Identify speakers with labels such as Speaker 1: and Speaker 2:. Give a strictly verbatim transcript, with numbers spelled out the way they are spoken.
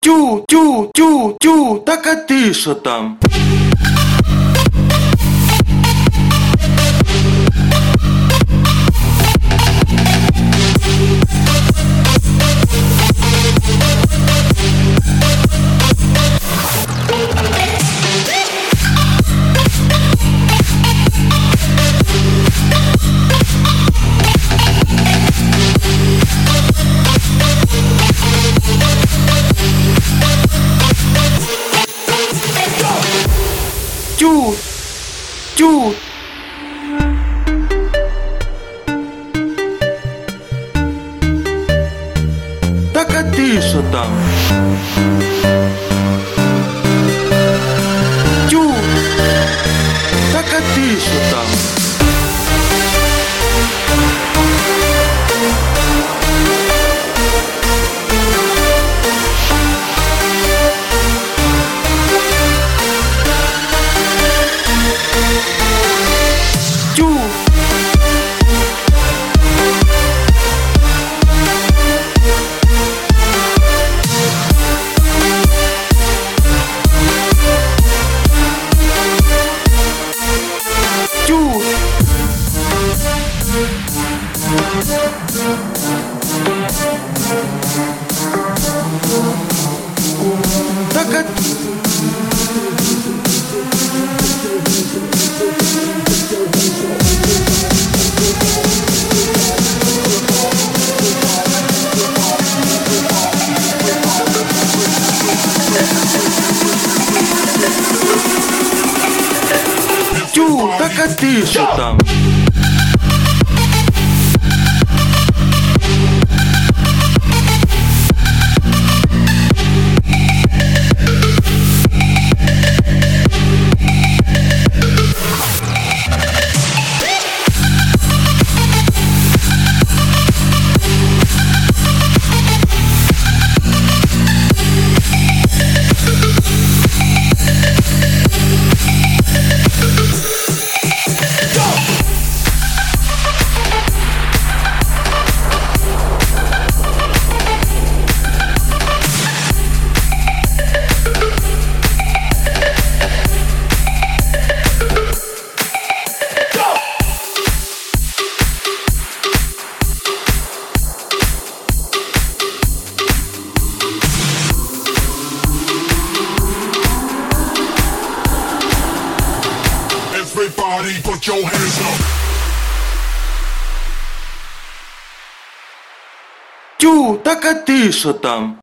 Speaker 1: тю, тю, тю, тю, так а ти що там? Тю, тю. Так а ти що там? Тю, так а ти що там? Тю. Тю. Так а тю, так а ти що там?
Speaker 2: Everybody put your hands up.
Speaker 1: Тю, так а ти що там?